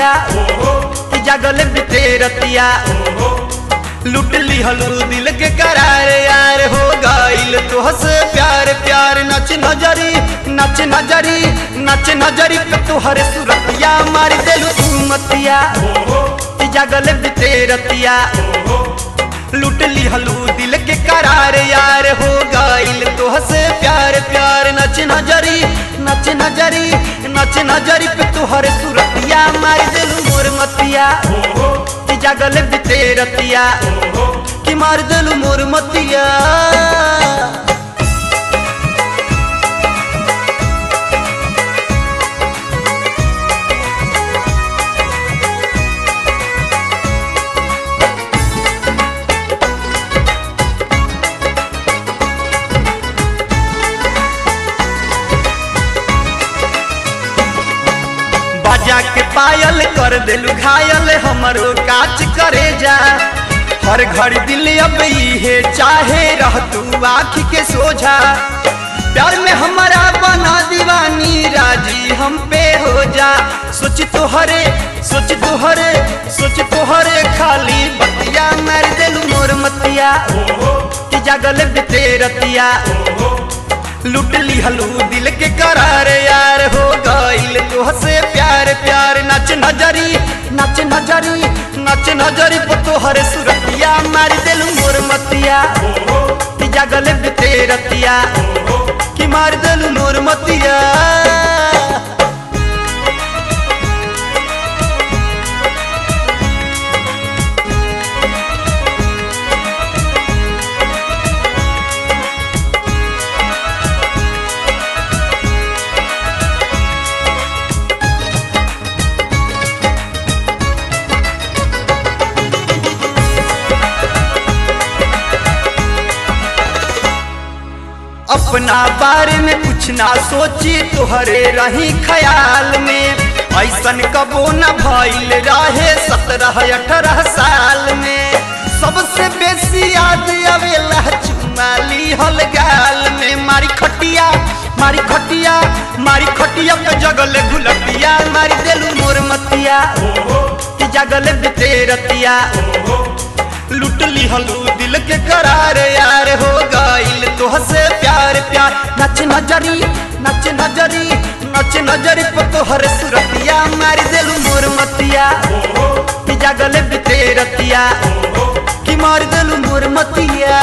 मतिया कि जागल बिते रतिया लुट ली हलू दिल के करार यार हो गईल तुहसे प्यार प्यार नच नजरी नच नजरी नच नजरी पे तुहरे सुरतिया मार देलू तू मतिया कि जागल बिते रतिया लुट ली हलू दिल के करार यार हो गईल तुहसे प्यार प्यार नच नजरी नच नजरी नच नजरी पे तुहरे सुरतिया मार देलू मोर मतिया कि जागल बिते रतिया कि मार देलू मोर मतिया। बाजा के पायल कर देलू घायल हमरो काच करे जा हर घर दिल अब है चाहे रह तू आँख के सोझा प्यार में हमारा बना दीवानी राजी हम पे हो जा सोच तोहरे सोच तोहरे सोच तोहरे खाली बतिया मार देलू मोर मतिया कि जागल बिते रतिया लुट ली हलू दिल के करार यार हो गईल तुहसे प्यार प्यार नच नजरी नच नजरी नच नजरी पे तोहरे सुरतिया मार देलू मोर मतिया कि जागल बिते रतिया कि मार देलू मोर मतिया। अपना बारे में कुछ ना सोची तुहरे रही ख्याल में ऐसन कबो न भइल रहे 17-18 साल में सबसे बेसी याद आवेला चुमा ली हल गाल में मारी खटिया मारी खटिया मारी खटिया पे जगल गुलपिया मारी देलू मोर मतिया कि जागल बिते रतिया लुट ली हलू दिल के करार यार हो गईल तुहसे प्यार प्यार नच नजरी नच नजरी नच नजरी पे तोहरे सुरतिया मार देलू मोर मतिया कि जागल बिते रतिया कि मार देलू मोर मतिया।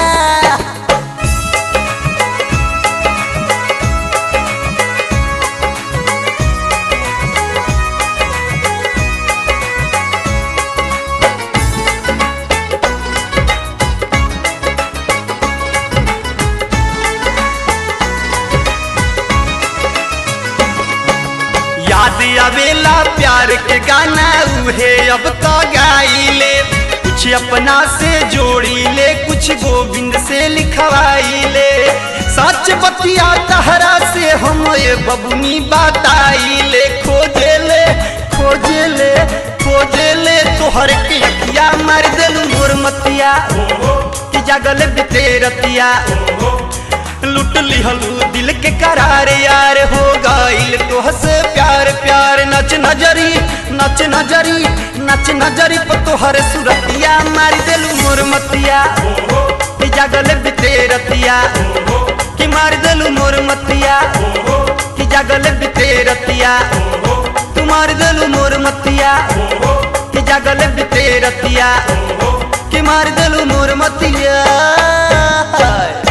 याद आवेला प्यार के गाना उहे अब तो गाइले कुछ अपना से जोड़ी ले कुछ गोविंद से लिखवाइले सच बतिया तहरा से हम ये बबुनी बताइले खोजेले खोजेले खोजेले तोहर के अखिया मार देलू मोर मतिया कि जागल बिते रतिया लुट ली हलू दिल के करार यार हो गईल तुहसे प्यार प्यार नच नजरी नच नजरी नच नजरी पे तोहरे सुरतिया मार देलू मोर मतिया कि जागल बिते रतिया कि मार देलू मोर मतिया कि जागल बिते रतिया तू मार देलू मोर मतिया कि जागल बिते रतिया कि मार देलू मोर मतिया।